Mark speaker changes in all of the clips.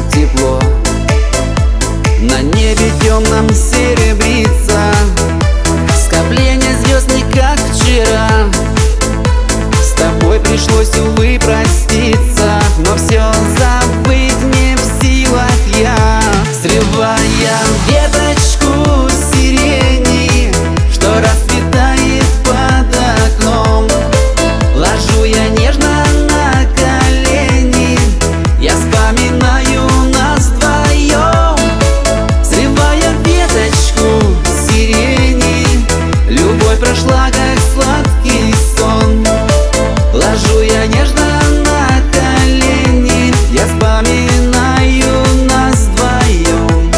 Speaker 1: тепло. На небе темном серебрится скопление звезд не как вчера. С тобой пришлось, увы, проститься, но все забыть не в силах я. Срывая веточку сирени, что расцветает под окном, ложу я нежно на колени, я вспоминаю нас вдвоем. Срывая веточку сирени, любовь прошла как сладкий сон. Ложу я нежно на колени, я вспоминаю нас вдвоем.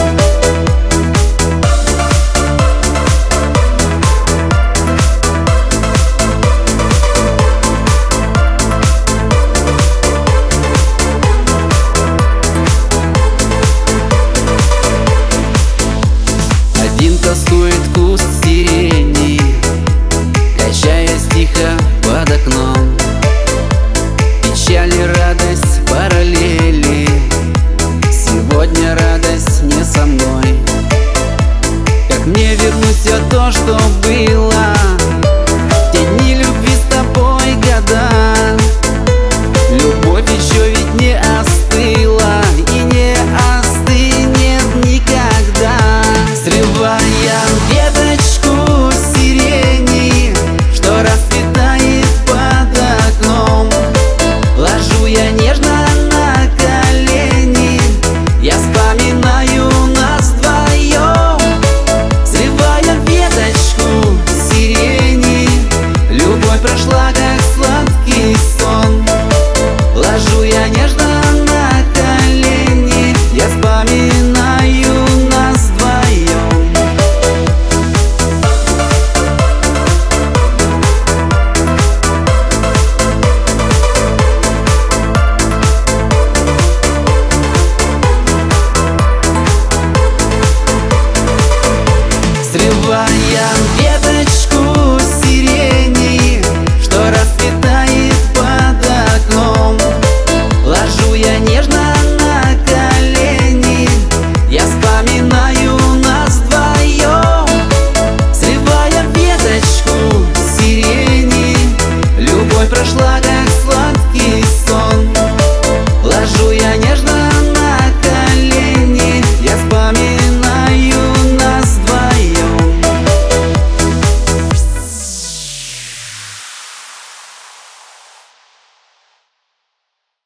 Speaker 1: Один тоскует куст сирени, качаясь тихо под окном. Печаль и радость параллели, сегодня радость не со мной. Как мне вернуть все то, что было, те дни любви с тобой года. Любовь еще ведь не остыла и не остынет никогда. Срывая веточку сирени, что расцветает под окном, ложу я нежно на колени, я вспоминаю нас вдвоем. Срывая веточку сирени, любовь прошла как сладкий сон. Ложу я нежно на колени, я вспоминаю нас вдвоем. Срывая веточку сирени, что расцветает под окном, ложу я нежно на колени, я вспоминаю нас вдвоем. Срывая веточку сирени, любовь прошла